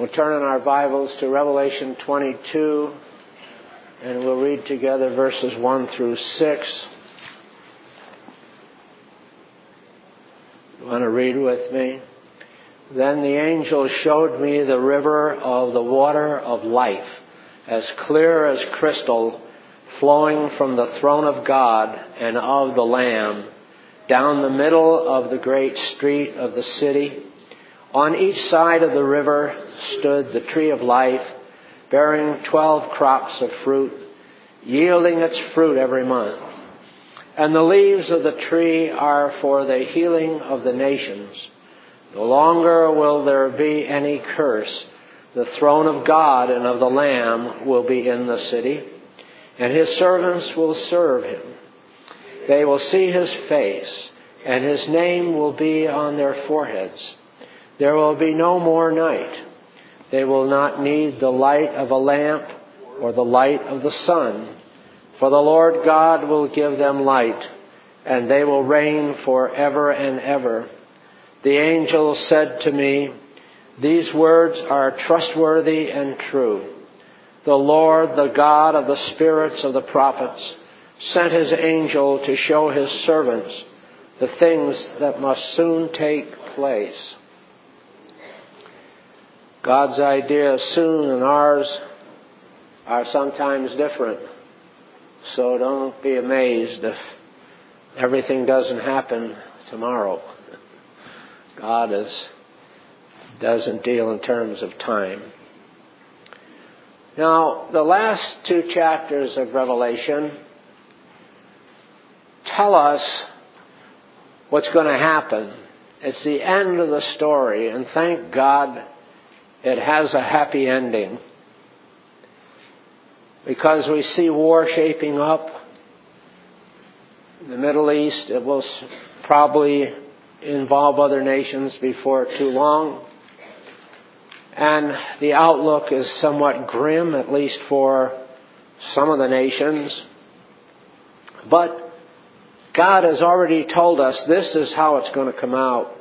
We'll turn in our Bibles to Revelation 22, and we'll read together verses 1 through 6. You want to read with me? Then the angel showed me the river of the water of life, as clear as crystal, flowing from the throne of God and of the Lamb, down the middle of the great street of the city. On each side of the river stood the tree of life, bearing 12 crops of fruit, yielding its fruit every month. And the leaves of the tree are for the healing of the nations. No longer will there be any curse. The throne of God and of the Lamb will be in the city, and his servants will serve him. They will see his face, and his name will be on their foreheads. There will be no more night. They will not need the light of a lamp or the light of the sun, for the Lord God will give them light, and they will reign forever and ever. The angel said to me, "These words are trustworthy and true. The Lord, the God of the spirits of the prophets, sent his angel to show his servants the things that must soon take place." God's idea of soon and ours are sometimes different. So don't be amazed if everything doesn't happen tomorrow. God doesn't deal in terms of time. Now, the last two chapters of Revelation tell us what's going to happen. It's the end of the story, and thank God it has a happy ending. Because we see war shaping up in the Middle East. It will probably involve other nations before too long. And the outlook is somewhat grim, at least for some of the nations. But God has already told us this is how it's going to come out.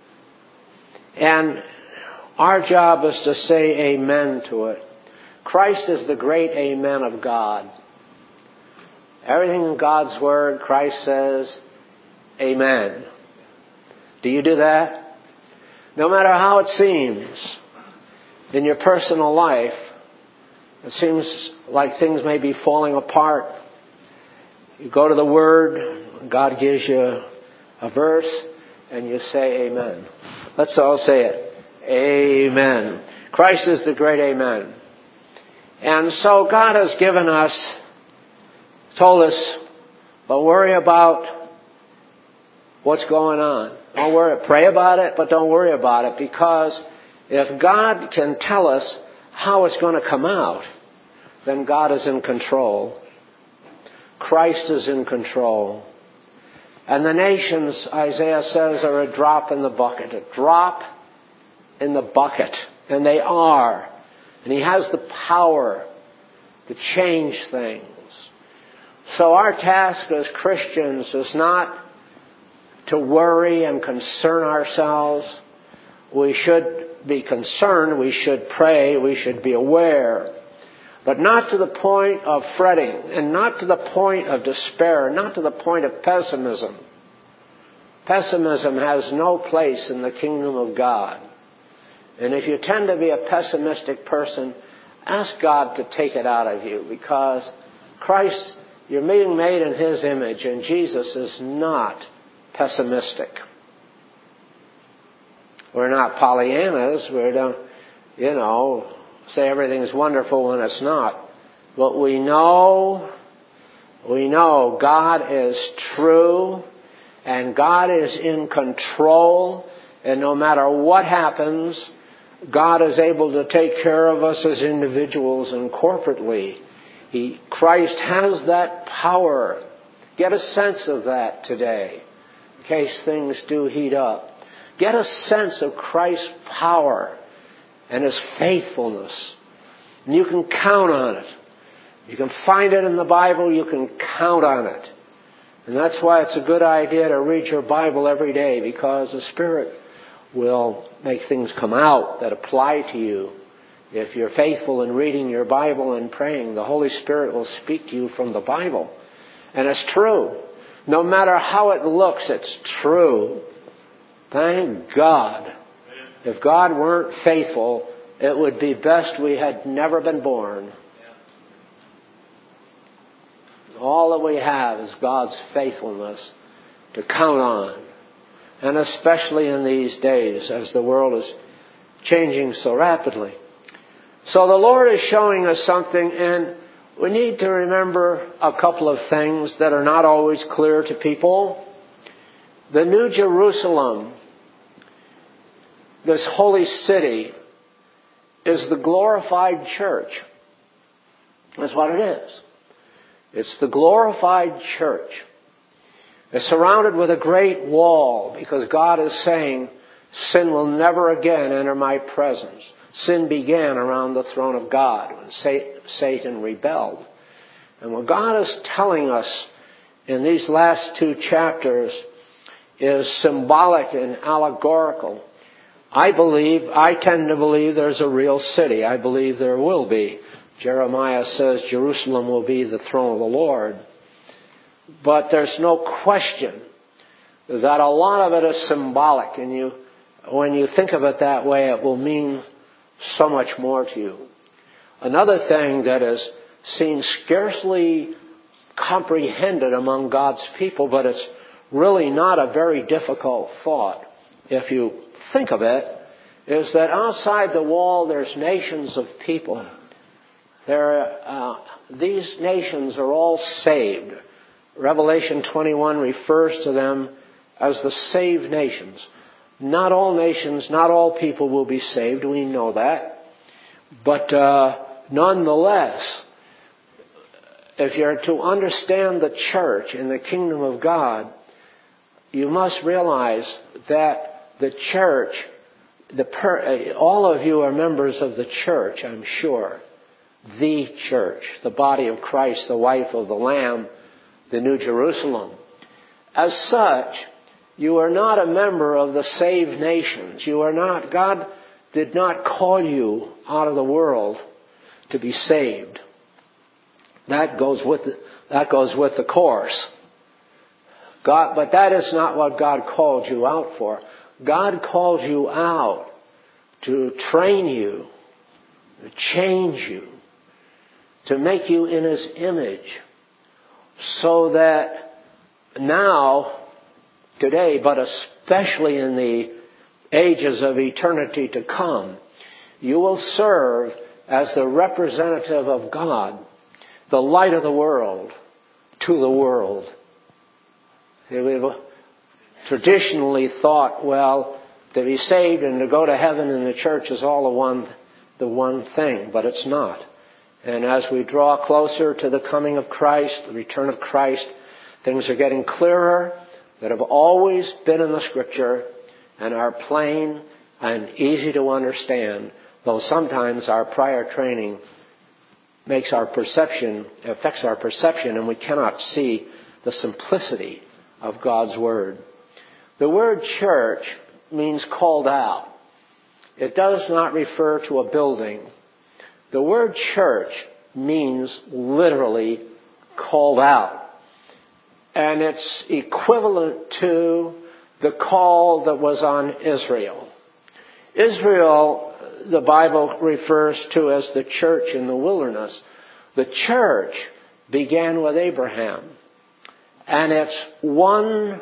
And our job is to say amen to it. Christ is the great amen of God. Everything in God's Word, Christ says, amen. Do you do that? No matter how it seems in your personal life, it seems like things may be falling apart. You go to the Word, God gives you a verse, and you say amen. Let's all say it. Amen. Christ is the great amen. And so God has given us, told us, don't worry about what's going on. Don't worry, pray about it, but don't worry about it, because if God can tell us how it's going to come out, then God is in control. Christ is in control. And the nations, Isaiah says, are a drop in the bucket. A drop in the bucket. And they are. And he has the power to change things. So our task as Christians is not to worry and concern ourselves. We should be concerned. We should pray. We should be aware. But not to the point of fretting, and not to the point of despair, not to the point of pessimism. Pessimism has no place in the kingdom of God. And if you tend to be a pessimistic person, ask God to take it out of you, because Christ, you're being made in his image, and Jesus is not pessimistic. We're not Pollyannas. We don't, say everything's wonderful when it's not. But we know God is true, and God is in control, and no matter what happens, God is able to take care of us as individuals and corporately. Christ has that power. Get a sense of that today, in case things do heat up. Get a sense of Christ's power and his faithfulness. And you can count on it. You can find it in the Bible. You can count on it. And that's why it's a good idea to read your Bible every day, because the Spirit will make things come out that apply to you If you're faithful in reading your Bible and praying, the Holy Spirit will speak to you from the Bible. And it's true. No matter how it looks, it's true. Thank God. If God weren't faithful, it would be best we had never been born. All that we have is God's faithfulness to count on. And especially in these days as the world is changing so rapidly. So the Lord is showing us something, and we need to remember a couple of things that are not always clear to people. The New Jerusalem, this holy city, is the glorified church. That's what it is. It's the glorified church. It's surrounded with a great wall because God is saying, sin will never again enter my presence. Sin began around the throne of God when Satan rebelled. And what God is telling us in these last 2 chapters is symbolic and allegorical. I tend to believe there's a real city. I believe there will be. Jeremiah says Jerusalem will be the throne of the Lord. But there's no question that a lot of it is symbolic. And when you think of it that way, it will mean so much more to you. Another thing that is seen scarcely comprehended among God's people, but it's really not a very difficult thought if you think of it, is that outside the wall there's nations of people. These nations are all saved. Revelation 21 refers to them as the saved nations. Not all nations, not all people will be saved. We know that. But nonetheless, if you're to understand the church and the kingdom of God, you must realize that the church, all of you are members of the church, I'm sure. The church, the body of Christ, the wife of the Lamb, the New Jerusalem. As such, you are not a member of the saved nations. God did not call you out of the world to be saved. That goes with the course. But that is not what God called you out for. God called you out to train you, to change you, to make you in His image, so that now, today, but especially in the ages of eternity to come, you will serve as the representative of God, the light of the world, to the world. We've traditionally thought, well, to be saved and to go to heaven in the church is all the one thing, but it's not. And as we draw closer to the coming of Christ, the return of Christ, things are getting clearer that have always been in the Scripture and are plain and easy to understand, though sometimes our prior training affects our perception, and we cannot see the simplicity of God's Word. The word church means called out. It does not refer to a building. The word church means literally called out. And it's equivalent to the call that was on Israel. Israel, the Bible refers to as the church in the wilderness. The church began with Abraham. And it's one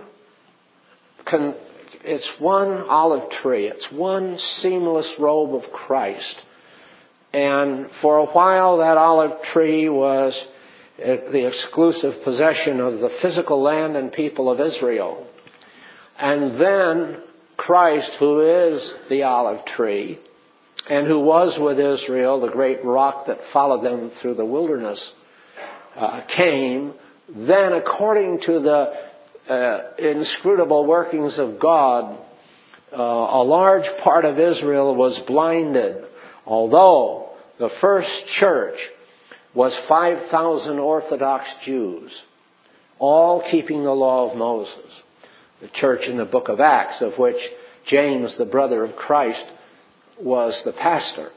olive tree. It's one seamless robe of Christ. And for a while that olive tree was the exclusive possession of the physical land and people of Israel. And then Christ, who is the olive tree, and who was with Israel, the great rock that followed them through the wilderness, came. Then, according to the inscrutable workings of God, a large part of Israel was blinded. Although the first church was 5,000 Orthodox Jews, all keeping the law of Moses. The church in the book of Acts, of which James, the brother of Christ, was the pastor.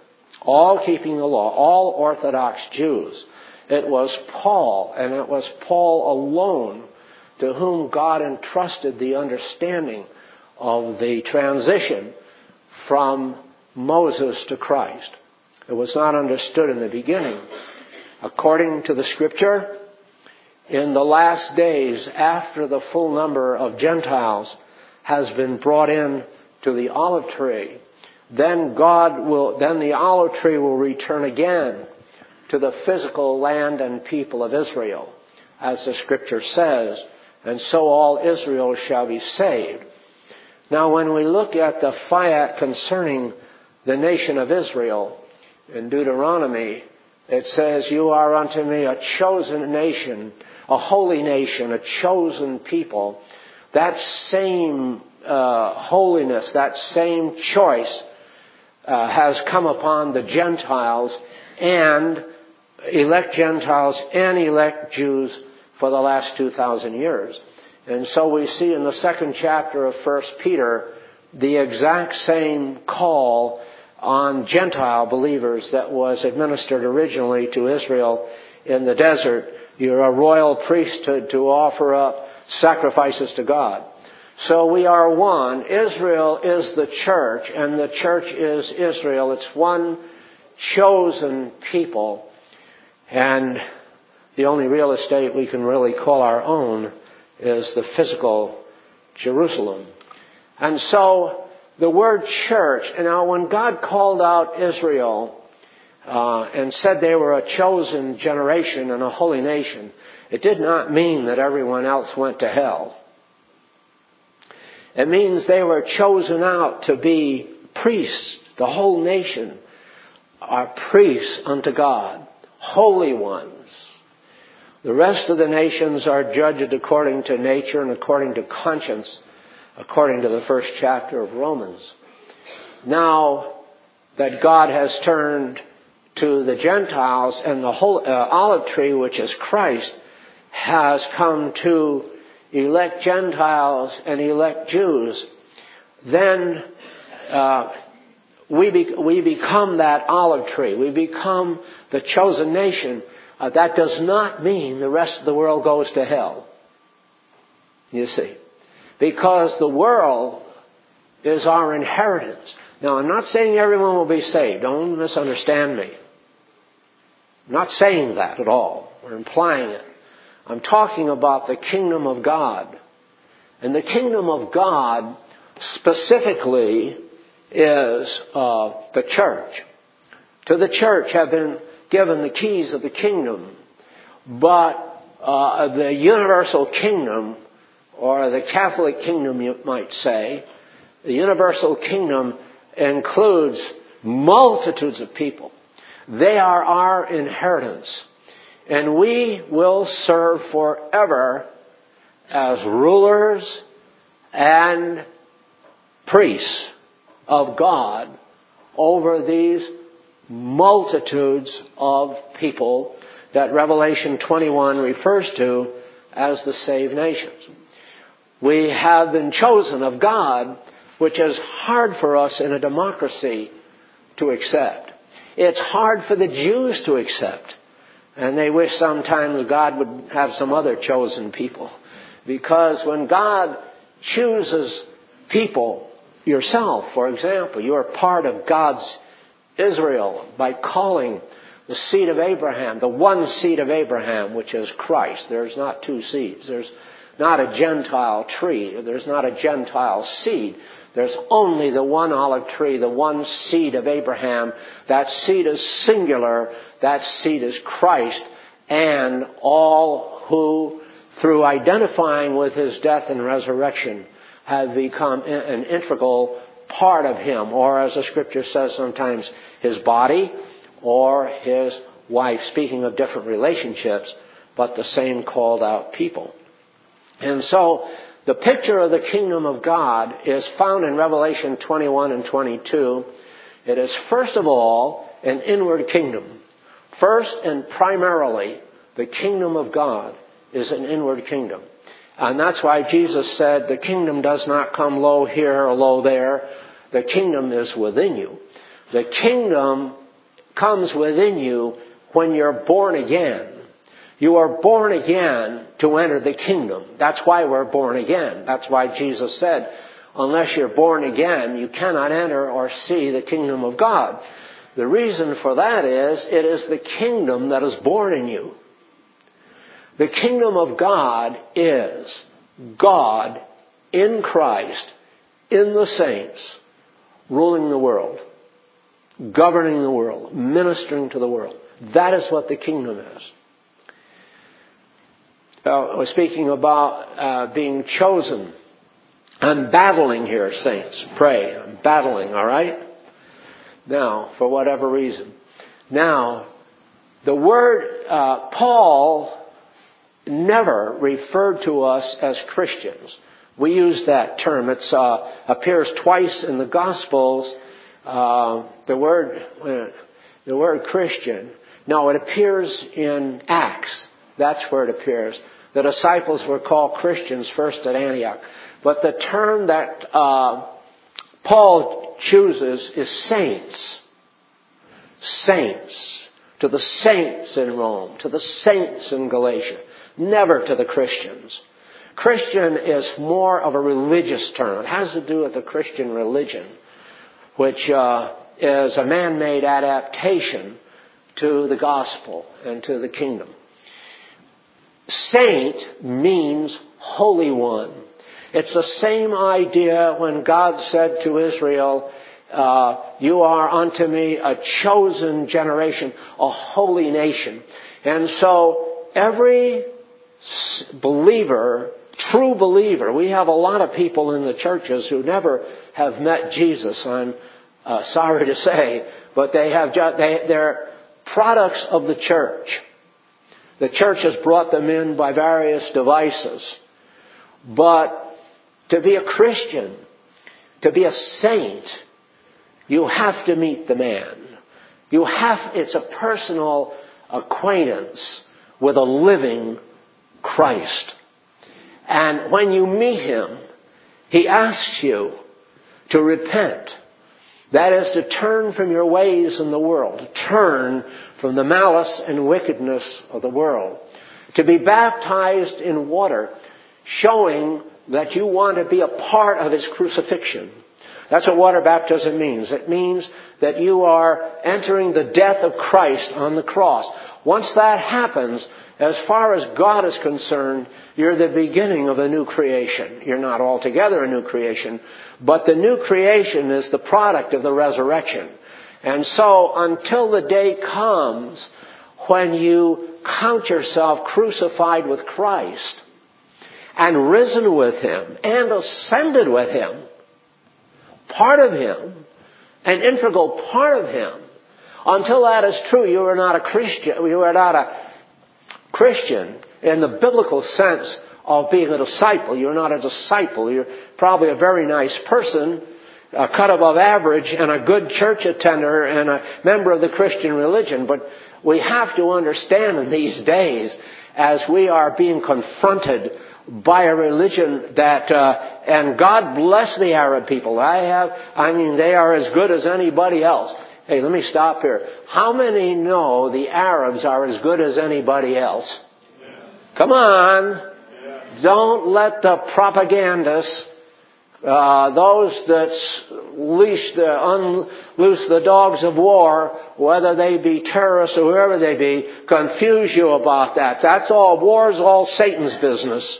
all keeping the law, all Orthodox Jews. It was Paul, and it was Paul alone to whom God entrusted the understanding of the transition from Moses to Christ. It was not understood in the beginning. According to the Scripture, in the last days, after the full number of Gentiles has been brought in to the olive tree, then the olive tree will return again to the physical land and people of Israel, as the Scripture says, and so all Israel shall be saved. Now, when we look at the fiat concerning the nation of Israel in Deuteronomy, it says, "You are unto me a chosen nation, a holy nation, a chosen people." That same holiness, that same choice has come upon the Gentiles, and elect Gentiles and elect Jews for the last 2,000 years. And so we see in the second chapter of 1 Peter the exact same call on Gentile believers that was administered originally to Israel in the desert. You're a royal priesthood to offer up sacrifices to God. So we are one. Israel is the church, and the church is Israel. It's one chosen people. And the only real estate we can really call our own is the physical Jerusalem. And so the word church, and now when God called out Israel and said they were a chosen generation and a holy nation, it did not mean that everyone else went to hell. It means they were chosen out to be priests. The whole nation are priests unto God, holy ones. The rest of the nations are judged according to nature and according to conscience, according to the first chapter of Romans. Now that God has turned to the Gentiles, and the whole olive tree, which is Christ, has come to elect Gentiles and elect Jews, then we become that olive tree. We become the chosen nation. That does not mean the rest of the world goes to hell. You see. Because the world is our inheritance. Now, I'm not saying everyone will be saved. Don't misunderstand me. I'm not saying that at all, or implying it. I'm talking about the kingdom of God. And the kingdom of God specifically is the church. To the church have been given the keys of the kingdom. But the universal kingdom, or the Catholic kingdom, you might say, the universal kingdom includes multitudes of people. They are our inheritance. And we will serve forever as rulers and priests of God over these multitudes of people that Revelation 21 refers to as the saved nations. We have been chosen of God, which is hard for us in a democracy to accept. It's hard for the Jews to accept. And they wish sometimes God would have some other chosen people. Because when God chooses people, yourself, for example, you are part of God's Israel by calling the seed of Abraham, the one seed of Abraham, which is Christ. There's not two seeds. There's not a Gentile tree. There's not a Gentile seed. There's only the one olive tree, the one seed of Abraham. That seed is singular. That seed is Christ. And all who, through identifying with his death and resurrection, have become an integral part of him. Or, as the Scripture says sometimes, his body or his wife. Speaking of different relationships, but the same called out people. And so, the picture of the kingdom of God is found in Revelation 21 and 22. It is first of all an inward kingdom. First and primarily, the kingdom of God is an inward kingdom. And that's why Jesus said the kingdom does not come low here or low there. The kingdom is within you. The kingdom comes within you when you're born again. You are born again to enter the kingdom. That's why we're born again. That's why Jesus said, unless you're born again, you cannot enter or see the kingdom of God. The reason for that is, it is the kingdom that is born in you. The kingdom of God is God in Christ, in the saints, ruling the world, governing the world, ministering to the world. That is what the kingdom is. We're speaking about being chosen. I'm battling here, saints. Pray. I'm battling, all right? Now, for whatever reason. Now, the word Paul never referred to us as Christians. We use that term. It appears twice in the Gospels. The word Christian. No, it appears in Acts. That's where it appears. The disciples were called Christians first at Antioch. But the term that Paul chooses is saints. Saints. To the saints in Rome. To the saints in Galatia. Never to the Christians. Christian is more of a religious term. It has to do with the Christian religion, which is a man-made adaptation to the gospel and to the kingdom. Saint means holy one. It's the same idea when God said to Israel, you are unto me a chosen generation, a holy nation. And so every believer, true believer, we have a lot of people in the churches who never have met Jesus, I'm sorry to say, but they're products of the church. The church has brought them in by various devices. But to be a Christian, to be a saint, you have to meet the man. It's a personal acquaintance with a living Christ. And when you meet him, he asks you to repent. That is, to turn from your ways in the world. To turn from the malice and wickedness of the world. To be baptized in water, showing that you want to be a part of his crucifixion. That's what water baptism means. It means that you are entering the death of Christ on the cross. Once that happens, as far as God is concerned, you're the beginning of a new creation. You're not altogether a new creation, but the new creation is the product of the resurrection. And so until the day comes when you count yourself crucified with Christ and risen with him and ascended with him, part of him, an integral part of him, until that is true, you are not a Christian. You are not a Christian in the biblical sense of being a disciple. You're not a disciple. You're probably a very nice person, a cut above average, and a good church attender and a member of the Christian religion. But we have to understand in these days, as we are being confronted by a religion that, and God bless the Arab people. They are as good as anybody else. Hey, let me stop here. How many know the Arabs are as good as anybody else? Yes. Come on. Yes. Don't let the propagandists, those that unloose the dogs of war, whether they be terrorists or whoever they be, confuse you about that. That's all. War's all Satan's business.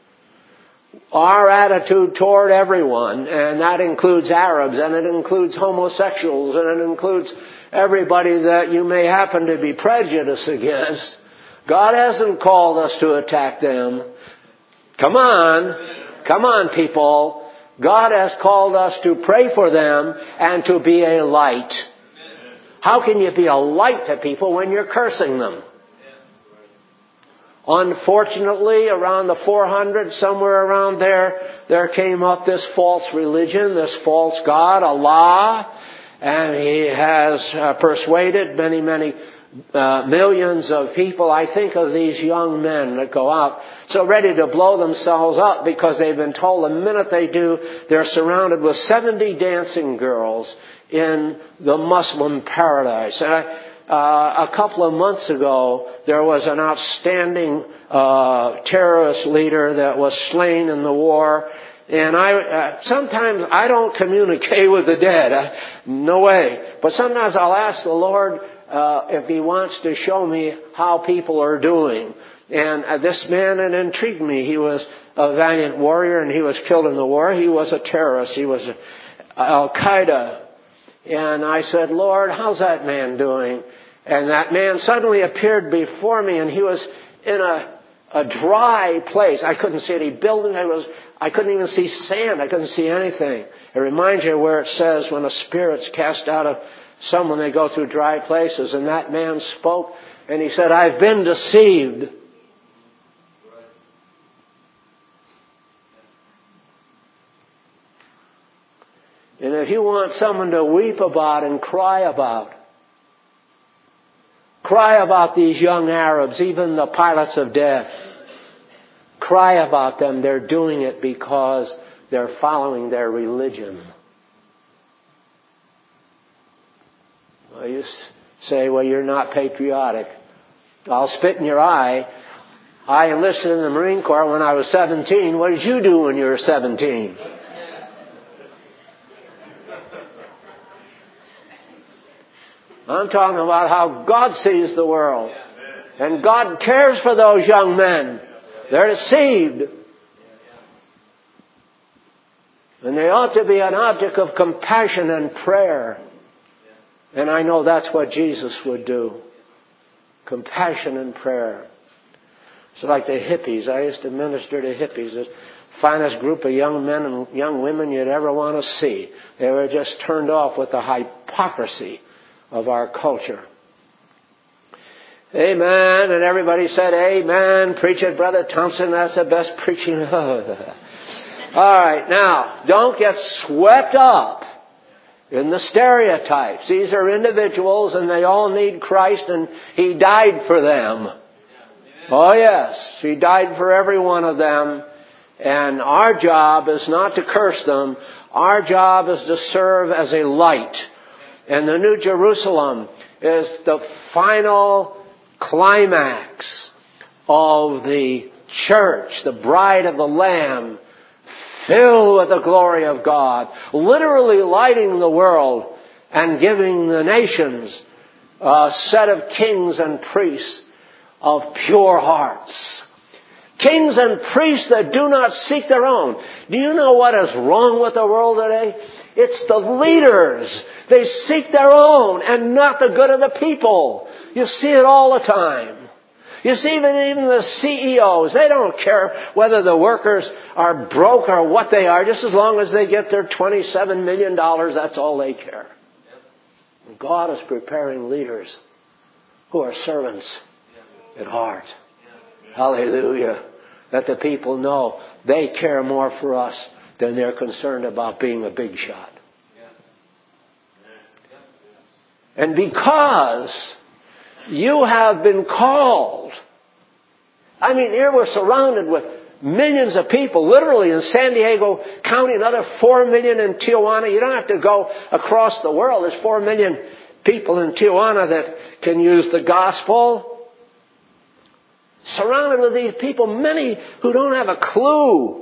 Our attitude toward everyone, and that includes Arabs, and it includes homosexuals, and it includes everybody that you may happen to be prejudiced against. God hasn't called us to attack them. Come on, people. God has called us to pray for them and to be a light. How can you be a light to people when you're cursing them? Unfortunately, around the 400, somewhere around there came up this false religion, this false god, Allah, and he has persuaded many millions of people. I think of these young men that go out so ready to blow themselves up because they've been told the minute they do, they're surrounded with 70 dancing girls in the Muslim paradise. And a couple of months ago, there was an outstanding terrorist leader that was slain in the war. And sometimes I don't communicate with the dead. No way. But sometimes I'll ask the Lord if He wants to show me how people are doing. And this man had intrigued me. He was a valiant warrior and he was killed in the war. He was a terrorist. He was Al-Qaeda. And I said, Lord, how's that man doing? And that man suddenly appeared before me, and he was in a dry place. I couldn't see any building. I couldn't even see sand. I couldn't see anything. It reminds you where it says when a spirit's cast out of someone, they go through dry places. And that man spoke, and he said, I've been deceived. And if you want someone to weep about and cry about these young Arabs, even the pilots of death, cry about them. They're doing it because they're following their religion. Well, you say, well, you're not patriotic. I'll spit in your eye. I enlisted in the Marine Corps when I was 17. What did you do when you were 17? I'm talking about how God sees the world. And God cares for those young men. They're deceived. And they ought to be an object of compassion and prayer. And I know that's what Jesus would do. Compassion and prayer. It's like the hippies. I used to minister to hippies. The finest group of young men and young women you'd ever want to see. They were just turned off with the hypocrisy of our culture. Amen. And everybody said, amen. Preach it, Brother Thompson. That's the best preaching. All right. Now, don't get swept up in the stereotypes. These are individuals and they all need Christ, and He died for them. Oh, yes. He died for every one of them. And our job is not to curse them. Our job is to serve as a light. And the New Jerusalem is the final climax of the church, the bride of the Lamb, filled with the glory of God, literally lighting the world and giving the nations a set of kings and priests of pure hearts. Kings and priests that do not seek their own. Do you know what is wrong with the world today? It's the leaders. They seek their own and not the good of the people. You see it all the time. You see even the CEOs, they don't care whether the workers are broke or what they are. Just as long as they get their $27 million, that's all they care. And God is preparing leaders who are servants at heart. Hallelujah. Let the people know they care more for us than they're concerned about being a big shot. And because you have been called, I mean, here we're surrounded with millions of people, literally in San Diego County, another 4 million in Tijuana. You don't have to go across the world. There's 4 million people in Tijuana that can use the gospel. Surrounded with these people, many who don't have a clue.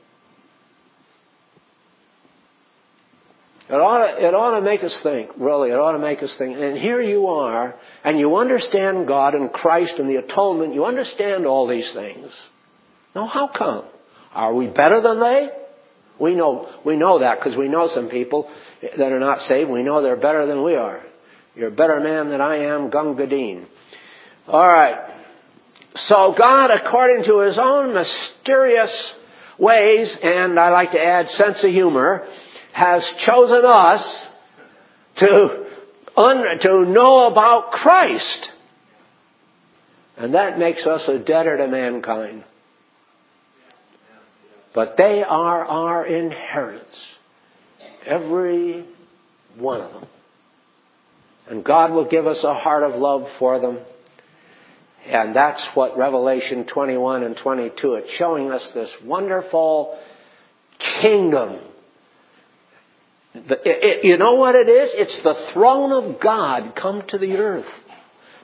It ought to make us think, really. It ought to make us think. And here you are, and you understand God and Christ and the atonement. You understand all these things. Now, how come? Are we better than they? We know that because we know some people that are not saved. We know they're better than we are. You're a better man than I am, Gunga Din. All right. So God, according to His own mysterious ways, and I like to add sense of humor, has chosen us to know about Christ. And that makes us a debtor to mankind. But they are our inheritance. Every one of them. And God will give us a heart of love for them. And that's what Revelation 21 and 22, it's showing us this wonderful kingdom. You know what it is? It's the throne of God come to the earth.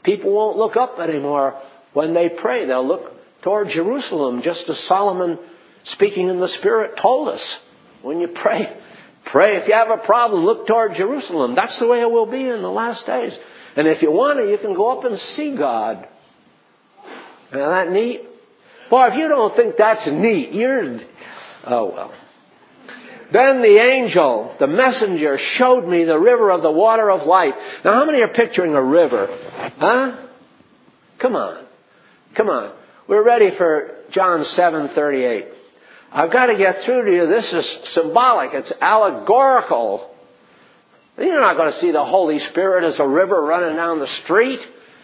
People won't look up anymore when they pray. They'll look toward Jerusalem, just as Solomon, speaking in the Spirit, told us. When you pray, if you have a problem, look toward Jerusalem. That's the way it will be in the last days. And if you want to, you can go up and see God. Isn't that neat? Boy, if you don't think that's neat, oh well. Then the angel, the messenger, showed me the river of the water of life. Now, how many are picturing a river? Huh? Come on. We're ready for John 7:38. I've got to get through to you. This is symbolic. It's allegorical. You're not going to see the Holy Spirit as a river running down the street.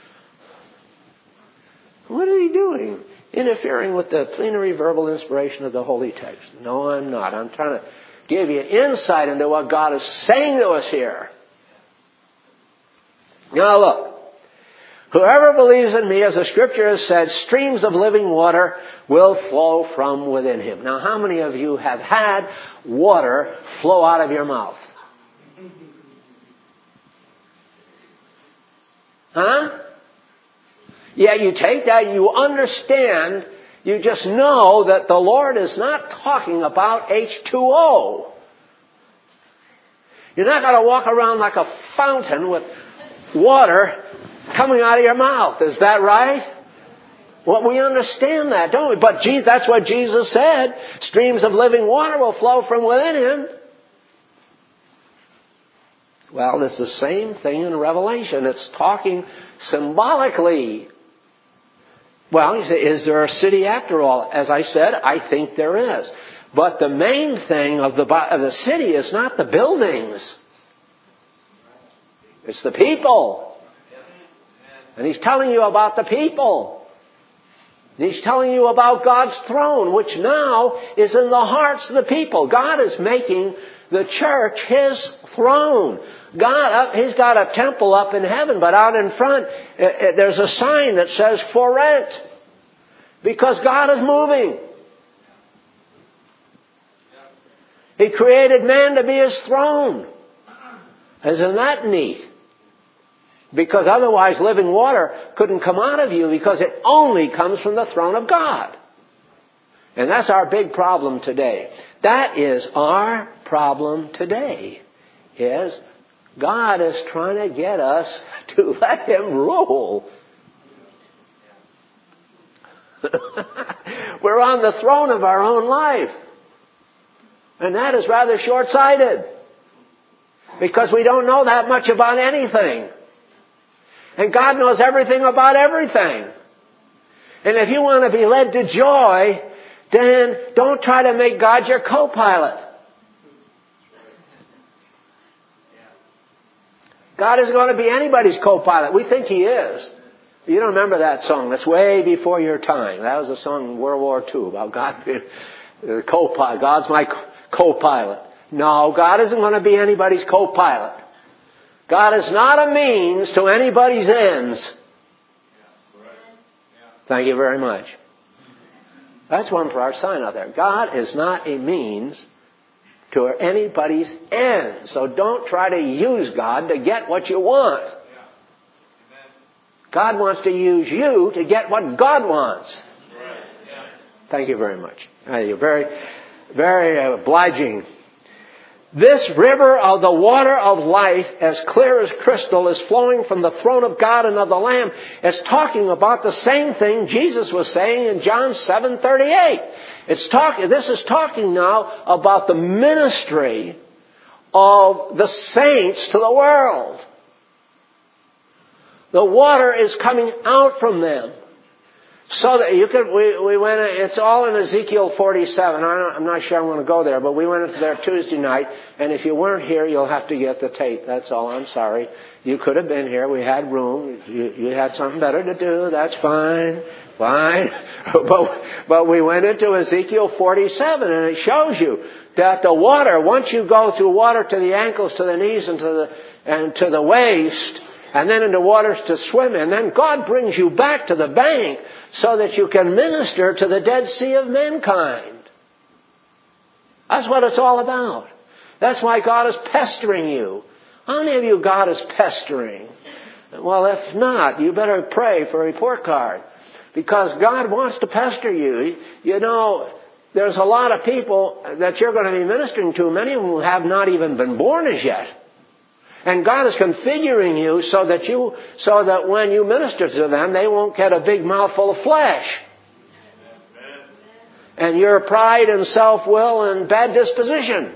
What are you doing? Interfering with the plenary verbal inspiration of the holy text. No, I'm not. I'm trying to give you insight into what God is saying to us here. Now look. Whoever believes in me, as the Scripture has said, streams of living water will flow from within him. Now, how many of you have had water flow out of your mouth? Huh? Yeah, you take that, you understand, you just know that the Lord is not talking about H2O. You're not going to walk around like a fountain with water coming out of your mouth. Is that right? Well, we understand that, don't we? But that's what Jesus said. Streams of living water will flow from within him. Well, it's the same thing in Revelation. It's talking symbolically. Well, you say, is there a city after all? As I said, I think there is. But the main thing of the city is not the buildings. It's the people. And he's telling you about the people. And he's telling you about God's throne, which now is in the hearts of the people. God is making the church his throne. He's got a temple up in heaven, but out in front there's a sign that says for rent. Because God is moving. He created man to be his throne. Isn't that neat? Because otherwise living water couldn't come out of you, because it only comes from the throne of God. And that's our big problem today. That is our problem today, is God is trying to get us to let him rule. We're on the throne of our own life. And that is rather short-sighted. Because we don't know that much about anything. And God knows everything about everything. And if you want to be led to joy, then don't try to make God your co-pilot. God isn't going to be anybody's co-pilot. We think he is. You don't remember that song. That's way before your time. That was a song in World War II about God being the co-pilot. God's my co-pilot. No, God isn't going to be anybody's co-pilot. God is not a means to anybody's ends. Thank you very much. That's one for our sign out there. God is not a means to anybody's ends. So don't try to use God to get what you want. God wants to use you to get what God wants. Thank you very much. You're very, very obliging. This river of the water of life, as clear as crystal, is flowing from the throne of God and of the Lamb. It's talking about the same thing Jesus was saying in John 7:38. This is talking now about the ministry of the saints to the world. The water is coming out from them. So that we went, it's all in Ezekiel 47. I'm not sure I'm going to go there, but we went into there Tuesday night. And if you weren't here, you'll have to get the tape. That's all. I'm sorry. You could have been here. We had room. You had something better to do. That's fine. Fine. But we went into Ezekiel 47, and it shows you that the water, once you go through water to the ankles, to the knees, and to the waist, and then into waters to swim in, then God brings you back to the bank so that you can minister to the Dead Sea of mankind. That's what it's all about. That's why God is pestering you. How many of you God is pestering? Well, if not, you better pray for a report card. Because God wants to pester you. You know, there's a lot of people that you're going to be ministering to, many of them who have not even been born as yet. And God is configuring you so that when you minister to them, they won't get a big mouthful of flesh. And your pride and self-will and bad disposition.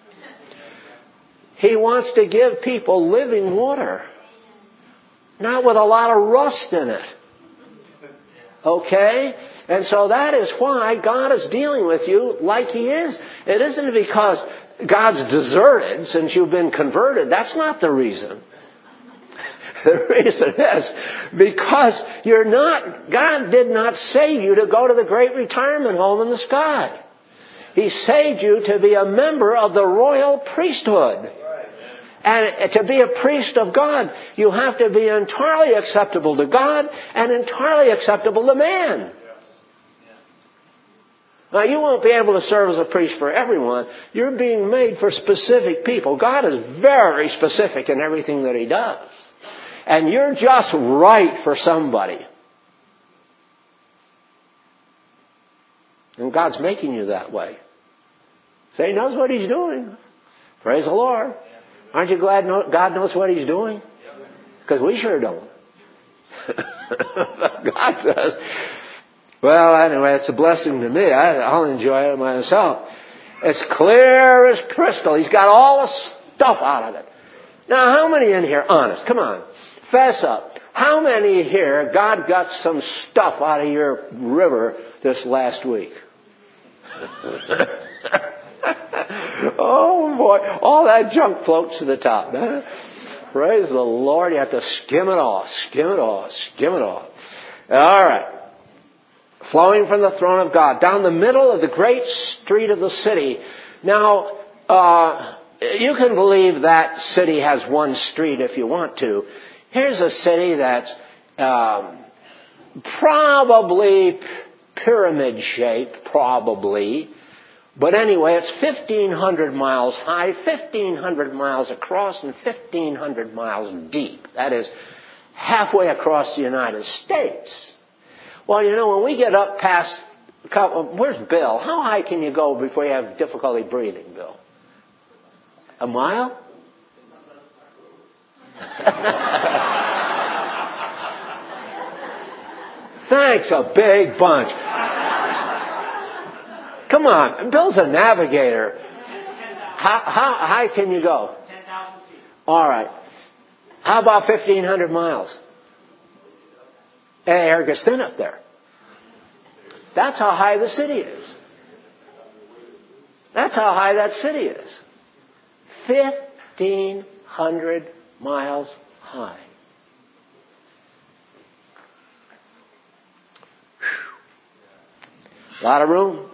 He wants to give people living water. Not with a lot of rust in it. Okay? And so that is why God is dealing with you like He is. It isn't because God's deserted since you've been converted. That's not the reason. The reason is because God did not save you to go to the great retirement home in the sky. He saved you to be a member of the royal priesthood. And to be a priest of God, you have to be entirely acceptable to God and entirely acceptable to man. Now, you won't be able to serve as a priest for everyone. You're being made for specific people. God is very specific in everything that He does. And you're just right for somebody. And God's making you that way. So He knows what He's doing. Praise the Lord. Aren't you glad God knows what He's doing? Because we sure don't. God says, well, anyway, it's a blessing to me. I'll enjoy it myself. It's clear as crystal. He's got all the stuff out of it. Now, how many in here, honest, come on, fess up. How many here God got some stuff out of your river this last week? Oh boy, all that junk floats to the top. Huh? Praise the Lord. You have to skim it off, skim it off, skim it off. All right. Flowing from the throne of God, down the middle of the great street of the city. Now, you can believe that city has one street if you want to. Here's a city that's probably pyramid-shaped, probably. But anyway, it's 1,500 miles high, 1,500 miles across, and 1,500 miles deep. That is halfway across the United States. Well, you know, when we get up past... Where's Bill? How high can you go before you have difficulty breathing, Bill? A mile? Thanks a big bunch. Come on, Bill's a navigator. How high can you go? 10,000 feet. All right. How about 1,500 miles? Air gets thin up there. That's how high the city is. That's how high that city is. 1,500 miles high. A lot of room.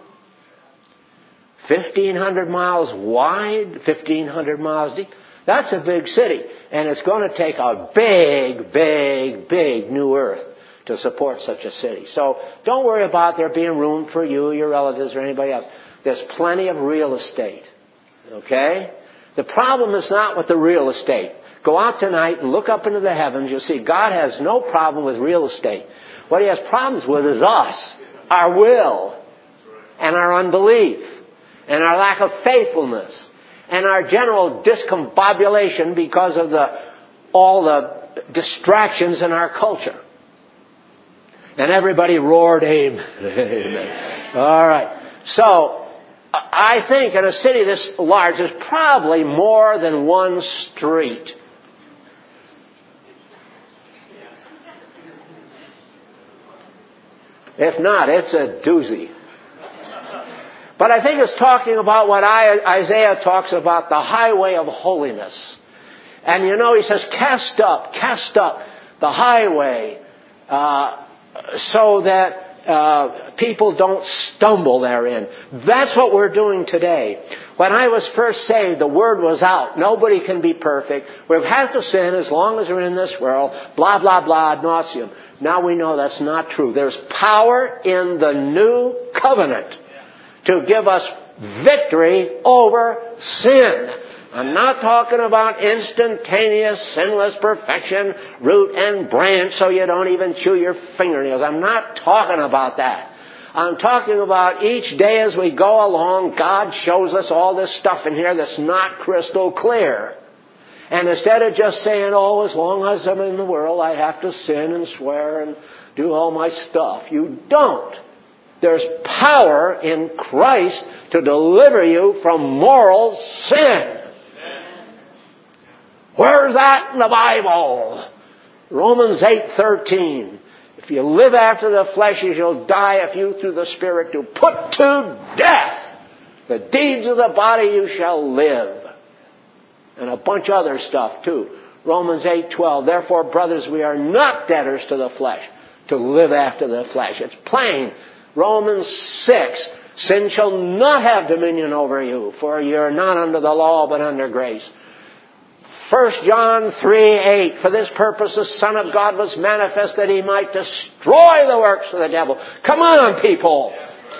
1,500 miles wide, 1,500 miles deep. That's a big city. And it's going to take a big, big, big new earth to support such a city. So don't worry about there being room for you, your relatives, or anybody else. There's plenty of real estate. Okay? The problem is not with the real estate. Go out tonight and look up into the heavens. You'll see God has no problem with real estate. What He has problems with is us, our will, and our unbelief, and our lack of faithfulness, and our general discombobulation because of all the distractions in our culture. And everybody roared, amen. Amen. All right. So, I think in a city this large, there's probably more than one street. If not, it's a doozy. But I think it's talking about what Isaiah talks about, the highway of holiness. And you know, he says, cast up the highway, so that people don't stumble therein. That's what we're doing today. When I was first saved, the word was out. Nobody can be perfect. We have to sin as long as we're in this world. Blah, blah, blah, ad nauseum. Now we know that's not true. There's power in the new covenant to give us victory over sin. I'm not talking about instantaneous, sinless perfection, root and branch, so you don't even chew your fingernails. I'm not talking about that. I'm talking about each day as we go along, God shows us all this stuff in here that's not crystal clear. And instead of just saying, oh, as long as I'm in the world, I have to sin and swear and do all my stuff. You don't. There's power in Christ to deliver you from moral sin. Where's that in the Bible? Romans 8:13. If you live after the flesh, you shall die. If you through the Spirit do put to death the deeds of the body, you shall live. And a bunch of other stuff too. Romans 8:12. Therefore, brothers, we are not debtors to the flesh, to live after the flesh. It's plain. Romans 6. Sin shall not have dominion over you, for you are not under the law, but under grace. 1 John 3:8, for this purpose the Son of God was manifest that He might destroy the works of the devil. Come on, people.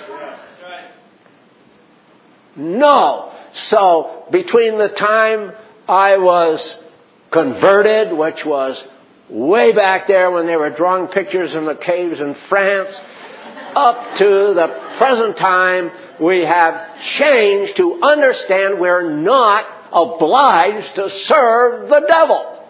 No. So, between the time I was converted, which was way back there when they were drawing pictures in the caves in France, up to the present time, we have changed to understand we're not obliged to serve the devil.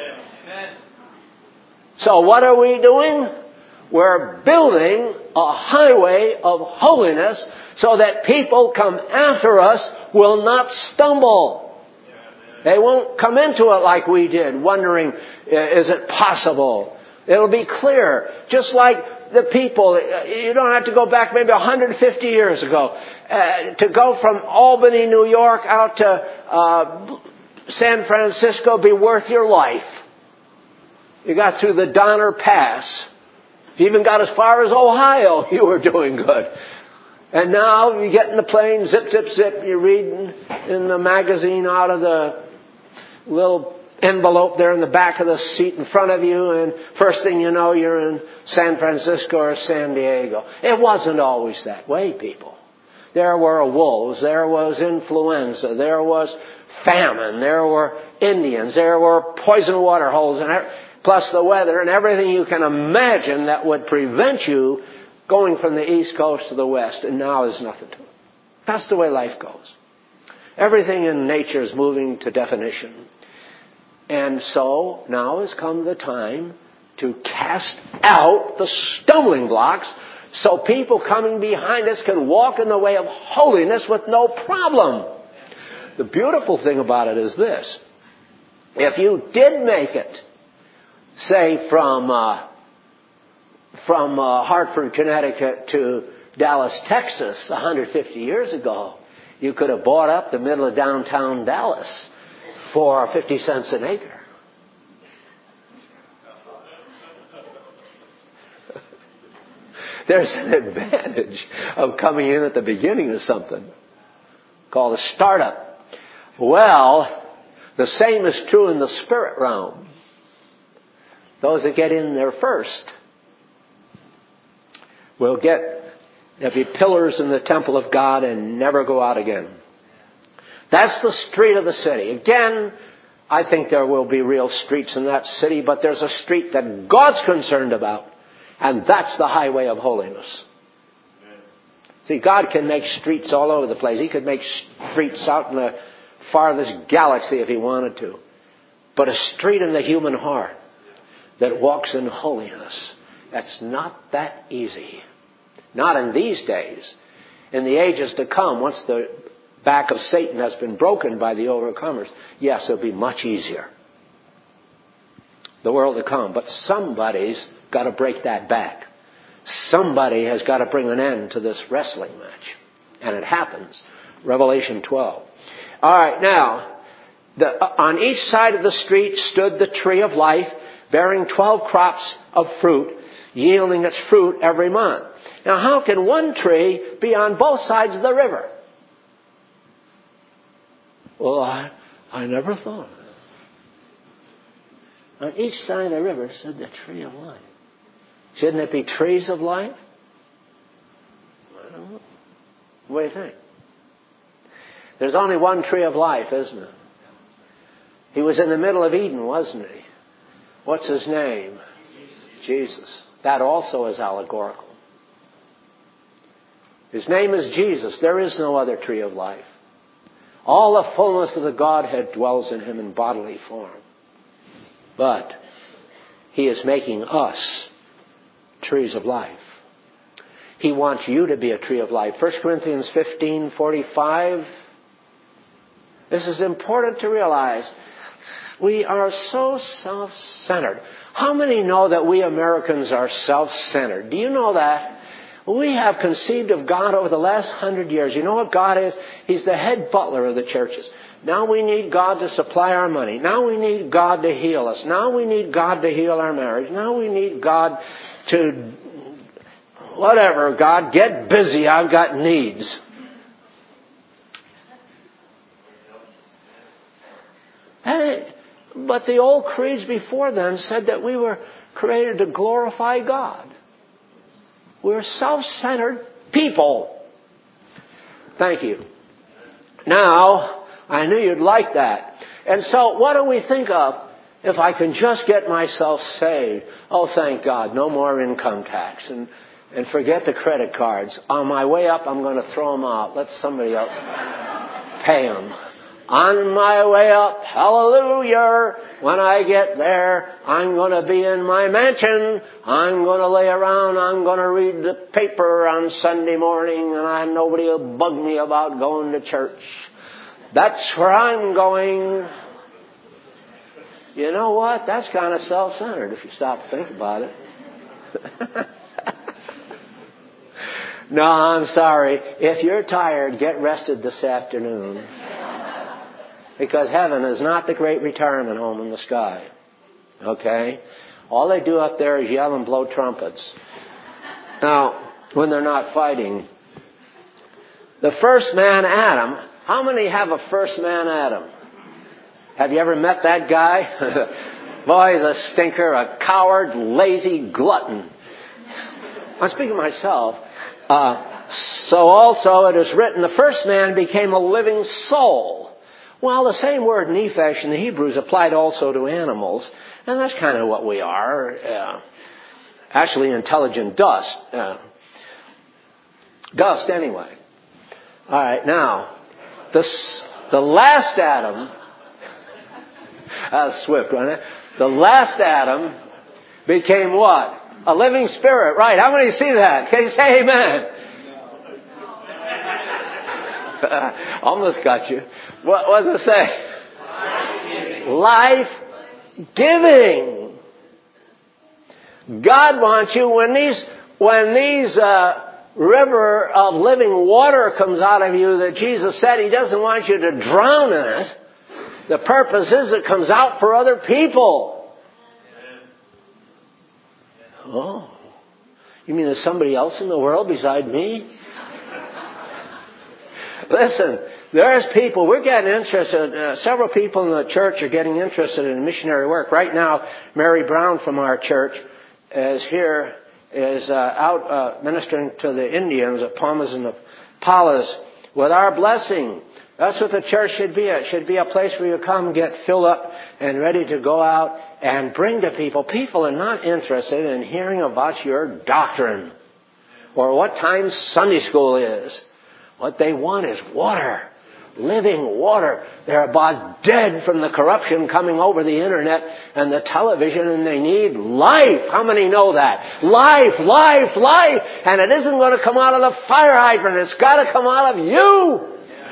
So what are we doing? We're building a highway of holiness so that people come after us will not stumble. They won't come into it like we did, wondering, is it possible? It'll be clear. Just like the people, you don't have to go back maybe 150 years ago. To go from Albany, New York, out to San Francisco be worth your life. You got through the Donner Pass. If you even got as far as Ohio, you were doing good. And now you get in the plane, zip, zip, zip. You're reading in the magazine out of the little envelope there in the back of the seat in front of you, and first thing you know, you're in San Francisco or San Diego. It wasn't always that way, people. There were wolves, there was influenza, there was famine, there were Indians, there were poison water holes, and plus the weather and everything you can imagine that would prevent you going from the East Coast to the West, and now there's nothing to it. That's the way life goes. Everything in nature is moving to definition. And so now has come the time to cast out the stumbling blocks so people coming behind us can walk in the way of holiness with no problem. The beautiful thing about it is this. If you did make it, say from Hartford, Connecticut to Dallas, Texas 150 years ago, you could have bought up the middle of downtown Dallas for 50 cents an acre. There's an advantage of coming in at the beginning of something called a startup. Well, the same is true in the spirit realm. Those that get in there first will there'll be pillars in the temple of God and never go out again. That's the street of the city. Again, I think there will be real streets in that city, but there's a street that God's concerned about, and that's the highway of holiness. See, God can make streets all over the place. He could make streets out in the farthest galaxy if He wanted to. But a street in the human heart that walks in holiness, that's not that easy. Not in these days. In the ages to come, once the back of Satan has been broken by the overcomers, yes, it'll be much easier. The world to come. But somebody's got to break that back. Somebody has got to bring an end to this wrestling match. And it happens. Revelation 12. All right, now, on each side of the street stood the tree of life, bearing 12 crops of fruit, yielding its fruit every month. Now, how can one tree be on both sides of the river? Well, I never thought of that. On each side of the river stood the tree of life. Shouldn't it be trees of life? I don't know. What do you think? There's only one tree of life, isn't it? He was in the middle of Eden, wasn't he? What's his name? Jesus. That also is allegorical. His name is Jesus. There is no other tree of life. All the fullness of the Godhead dwells in him in bodily form. But he is making us trees of life. He wants you to be a tree of life. 1 Corinthians 15:45. This is important to realize. We are so self-centered. How many know that we Americans are self-centered? Do you know that? We have conceived of God over the last 100 years. You know what God is? He's the head butler of the churches. Now we need God to supply our money. Now we need God to heal us. Now we need God to heal our marriage. Now we need God to... whatever, God, get busy. I've got needs. But the old creeds before then said that we were created to glorify God. We're self-centered people. Thank you. Now, I knew you'd like that. And so, what do we think of? If I can just get myself saved. Oh, thank God, no more income tax. And forget the credit cards. On my way up, I'm going to throw them out. Let somebody else pay them. On my way up, hallelujah, when I get there, I'm going to be in my mansion. I'm going to lay around. I'm going to read the paper on Sunday morning, and nobody will bug me about going to church. That's where I'm going. You know what? That's kind of self-centered if you stop to think about it. No, I'm sorry. If you're tired, get rested this afternoon. Because heaven is not the great retirement home in the sky. Okay? All they do up there is yell and blow trumpets. Now, when they're not fighting. The first man, Adam. How many have a first man, Adam? Have you ever met that guy? Boy, he's a stinker, a coward, lazy glutton. I'm speaking of myself. So also it is written, the first man became a living soul. Well, the same word, nephesh, in the Hebrews applied also to animals. And that's kind of what we are. Actually, intelligent dust. Dust, anyway. All right, now, the last Adam, that's swift, wasn't it? The last Adam became what? A living spirit. Right, how many see that? Can you say amen? Almost got you. What does it say? Life-giving. God wants you, when these river of living water comes out of you that Jesus said, He doesn't want you to drown in it. The purpose is it comes out for other people. Oh. You mean there's somebody else in the world beside me? Listen, there's people, we're getting interested, several people in the church are getting interested in missionary work. Right now, Mary Brown from our church is here, is out ministering to the Indians, the Palmas and the Palas, with our blessing. That's what the church should be. It should be a place where you come, get filled up, and ready to go out and bring to people. People are not interested in hearing about your doctrine or what time Sunday school is. What they want is water. Living water. They're about dead from the corruption coming over the internet and the television, and they need life. How many know that? Life, life, life. And it isn't going to come out of the fire hydrant. It's got to come out of you.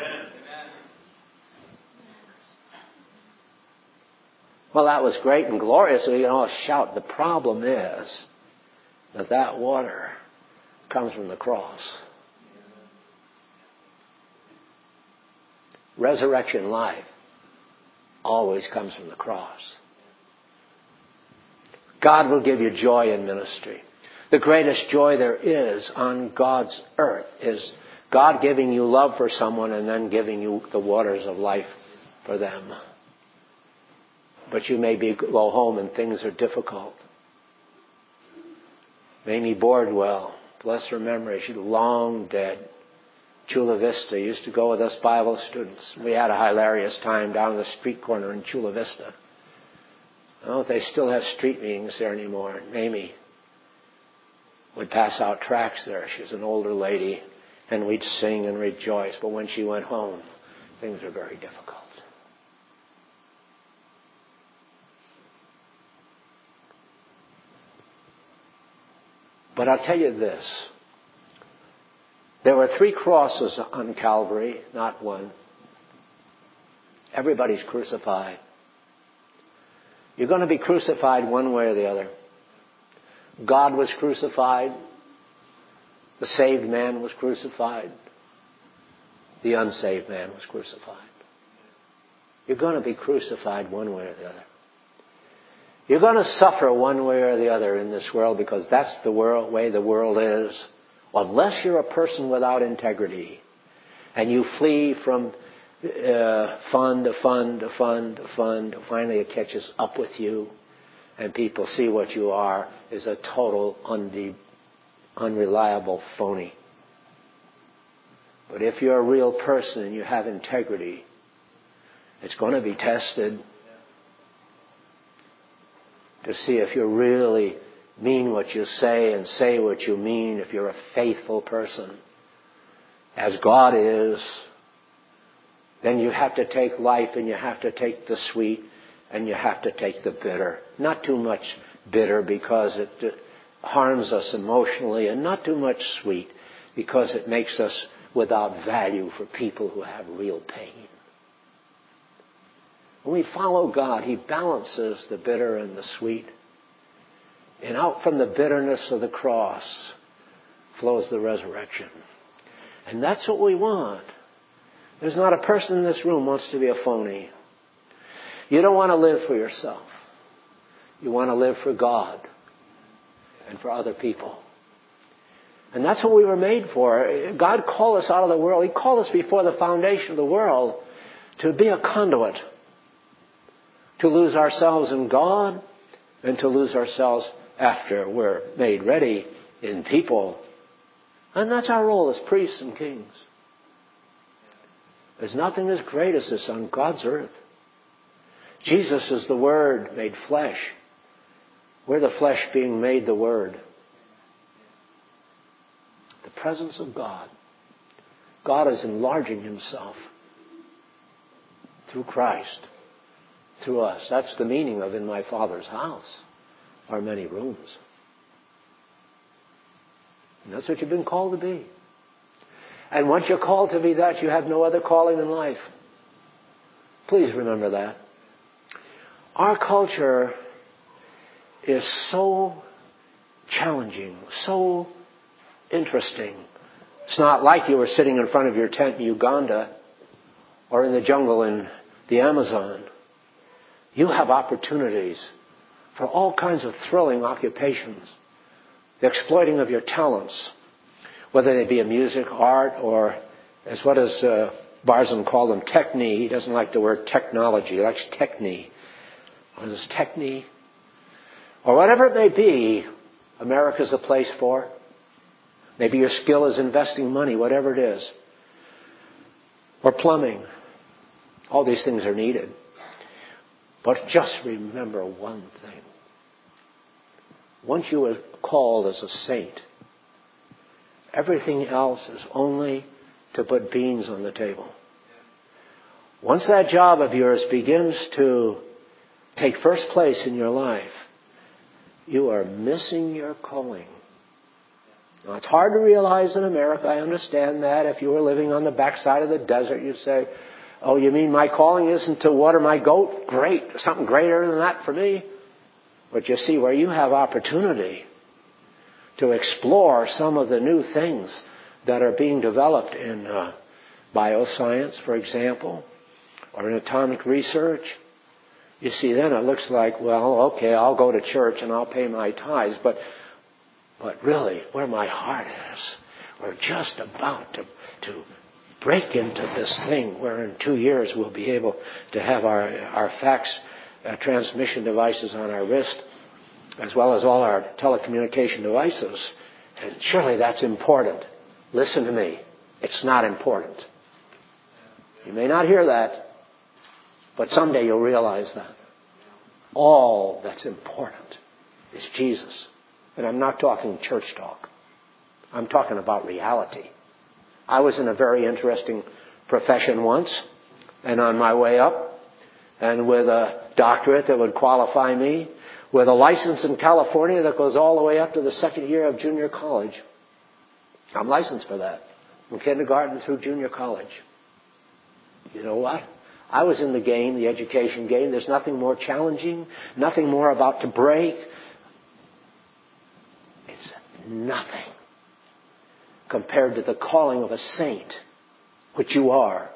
Well, that was great and glorious. So you can all shout. The problem is that water comes from the cross. Resurrection life always comes from the cross. God will give you joy in ministry. The greatest joy there is on God's earth is God giving you love for someone and then giving you the waters of life for them. But you may go home and things are difficult. Mamie Bordwell, bless her memory, she's long dead. Chula Vista. He used to go with us Bible students. We had a hilarious time down the street corner in Chula Vista. I don't know if they still have street meetings there anymore. Amy would pass out tracts there. She was an older lady, and we'd sing and rejoice. But when she went home, things were very difficult. But I'll tell you this. There were 3 crosses on Calvary, not one. Everybody's crucified. You're going to be crucified one way or the other. God was crucified. The saved man was crucified. The unsaved man was crucified. You're going to be crucified one way or the other. You're going to suffer one way or the other in this world because that's the way the world is. Unless you're a person without integrity and you flee from fun to fun to fun to fun, finally it catches up with you and people see what you are is a total unreliable phony. But if you're a real person and you have integrity, it's going to be tested to see if you really mean what you say and say what you mean, if you're a faithful person, as God is. Then you have to take life and you have to take the sweet and you have to take the bitter. Not too much bitter because it harms us emotionally, and not too much sweet because it makes us without value for people who have real pain. When we follow God, He balances the bitter and the sweet. And out from the bitterness of the cross flows the resurrection. And that's what we want. There's not a person in this room who wants to be a phony. You don't want to live for yourself. You want to live for God and for other people. And that's what we were made for. God called us out of the world. He called us before the foundation of the world to be a conduit. To lose ourselves in God and to lose ourselves after we're made ready in people. And that's our role as priests and kings. There's nothing as great as this on God's earth. Jesus is the Word made flesh. We're the flesh being made the Word. The presence of God. God is enlarging Himself through Christ, through us. That's the meaning of in my Father's house are many rooms. And that's what you've been called to be. And once you're called to be that, you have no other calling in life. Please remember that. Our culture is so challenging, so interesting. It's not like you were sitting in front of your tent in Uganda or in the jungle in the Amazon. You have opportunities for all kinds of thrilling occupations. The exploiting of your talents, whether they be in music, art, or as what does Barzun call them, technique. He doesn't like the word technology. He likes technique. What is technique? Or whatever it may be, America's a place for it. Maybe your skill is investing money, whatever it is. Or plumbing. All these things are needed. But just remember one thing. Once you are called as a saint, everything else is only to put beans on the table. Once that job of yours begins to take first place in your life, you are missing your calling. Now, it's hard to realize in America. I understand that. If you were living on the backside of the desert, you'd say, oh, you mean my calling isn't to water my goat? Great. Something greater than that for me. But you see, where you have opportunity to explore some of the new things that are being developed in bioscience, for example, or in atomic research, you see, then it looks like, well, okay, I'll go to church and I'll pay my tithes, but really, where my heart is, we're just about to break into this thing where in 2 years we'll be able to have our fax transmission devices on our wrist, as well as all our telecommunication devices. And surely that's important. Listen to me. It's not important. You may not hear that, but someday you'll realize that. All that's important is Jesus. And I'm not talking church talk. I'm talking about reality. I was in a very interesting profession once, and on my way up, and with a doctorate that would qualify me, with a license in California that goes all the way up to the second year of junior college. I'm licensed for that, from kindergarten through junior college. You know what? I was in the game, the education game. There's nothing more challenging, nothing more about to break. It's nothing compared to the calling of a saint, which you are.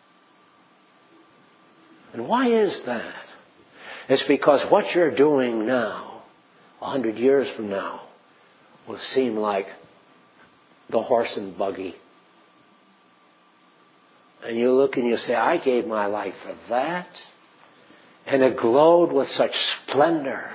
And why is that? It's because what you're doing now, 100 years from now, will seem like the horse and buggy. And you look and you say, I gave my life for that. And it glowed with such splendor.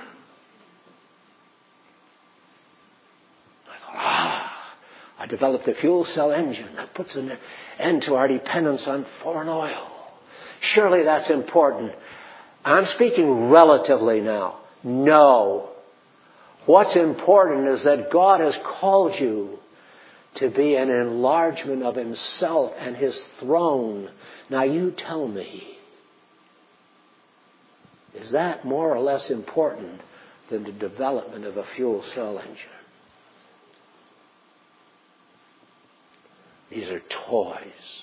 I thought, I developed a fuel cell engine that puts an end to our dependence on foreign oil. Surely that's important. I'm speaking relatively now. No. What's important is that God has called you to be an enlargement of Himself and His throne. Now you tell me, is that more or less important than the development of a fuel cell engine? These are toys.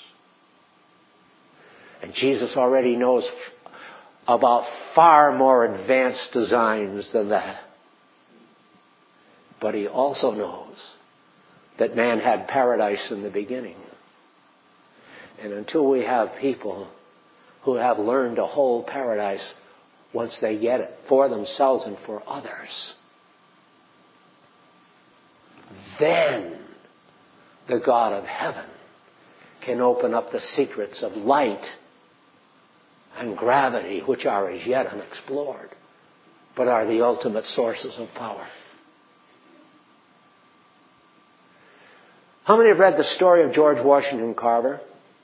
And Jesus already knows about far more advanced designs than that. But He also knows that man had paradise in the beginning. And until we have people who have learned to hold paradise once they get it for themselves and for others, then the God of heaven can open up the secrets of light and gravity, which are as yet unexplored, but are the ultimate sources of power. How many have read the story of George Washington Carver?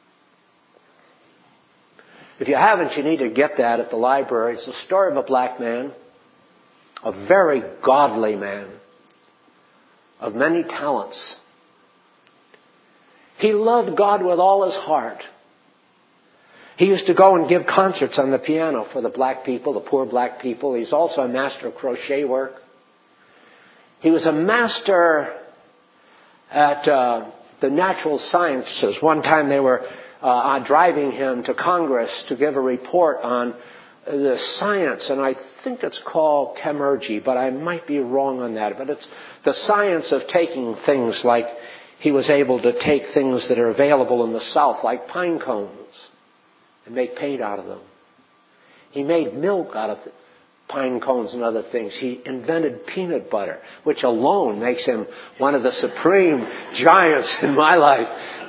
If you haven't, you need to get that at the library. It's the story of a black man, a very godly man, of many talents. He loved God with all his heart. He used to go and give concerts on the piano for the black people, the poor black people. He's also a master of crochet work. He was a master at the natural sciences. One time they were driving him to Congress to give a report on the science, and I think it's called chemurgy, but I might be wrong on that. But it's the science of taking things like, he was able to take things that are available in the South, like pine cones, and make paint out of them. He made milk out of pine cones and other things. He invented peanut butter, which alone makes him one of the supreme giants in my life.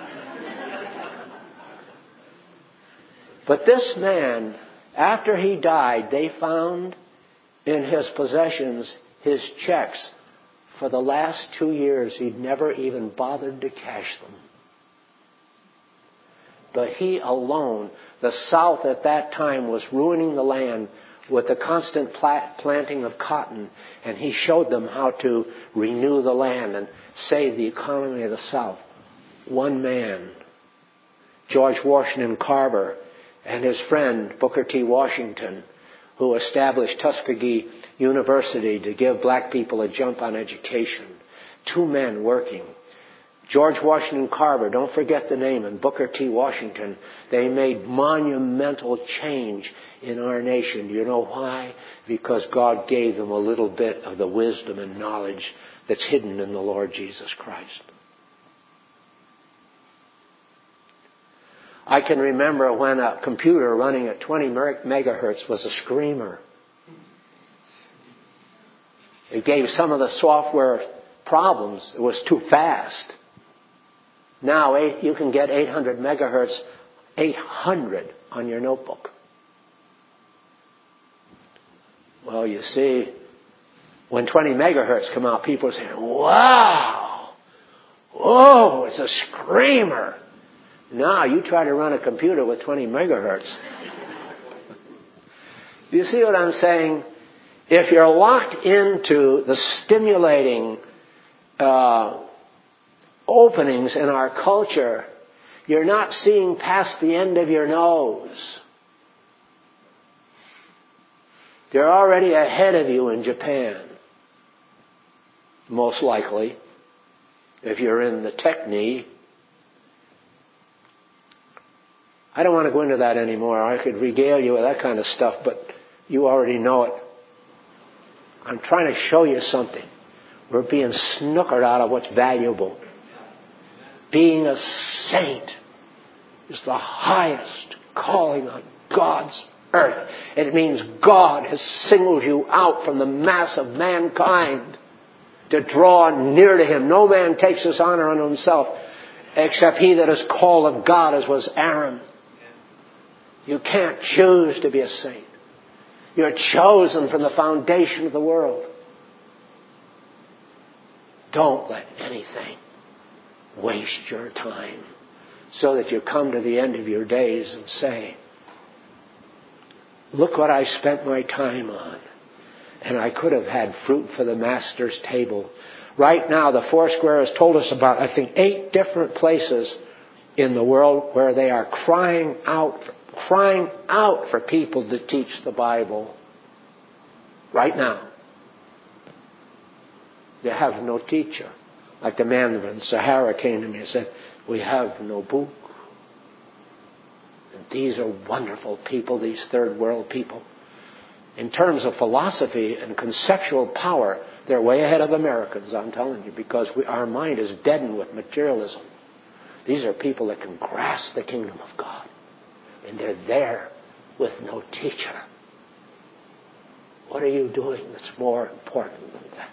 But this man, after he died, they found in his possessions his checks. For the last 2 years, he'd never even bothered to cash them. But he alone, the South at that time was ruining the land with the constant planting of cotton, and he showed them how to renew the land and save the economy of the South. One man, George Washington Carver, and his friend Booker T. Washington, who established Tuskegee University to give black people a jump on education. 2 men working. George Washington Carver, don't forget the name, and Booker T. Washington, they made monumental change in our nation. Do you know why? Because God gave them a little bit of the wisdom and knowledge that's hidden in the Lord Jesus Christ. I can remember when a computer running at 20 megahertz was a screamer. It gave some of the software problems. It was too fast. Now you can get 800 megahertz, 800 on your notebook. Well, you see, when 20 megahertz come out, people say, wow, whoa, it's a screamer. Now you try to run a computer with 20 megahertz. You see what I'm saying? If you're locked into the stimulating openings in our culture, you're not seeing past the end of your nose. They're already ahead of you in Japan. Most likely, if you're in the technie. I don't want to go into that anymore. I could regale you with that kind of stuff, but you already know it. I'm trying to show you something. We're being snookered out of what's valuable. Being a saint is the highest calling on God's earth. It means God has singled you out from the mass of mankind to draw near to Him. No man takes this honor unto himself except he that is called of God, as was Aaron. You can't choose to be a saint. You're chosen from the foundation of the world. Don't let anything waste your time so that you come to the end of your days and say, look what I spent my time on. And I could have had fruit for the Master's table. Right now, the Foursquare has told us about, I think, 8 different places in the world where they are crying out for people to teach the Bible. Right now. They have no teacher. Like the man in Sahara came to me and said, we have no book. And these are wonderful people, these third world people. In terms of philosophy and conceptual power, they're way ahead of Americans, I'm telling you, because our mind is deadened with materialism. These are people that can grasp the kingdom of God. And they're there with no teacher. What are you doing that's more important than that?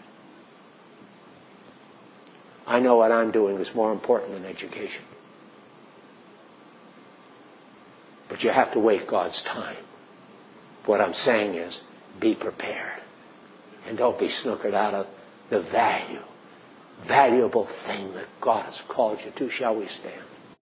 I know what I'm doing is more important than education. But you have to wait God's time. What I'm saying is, be prepared. And don't be snookered out of the valuable thing that God has called you to. Shall we stand?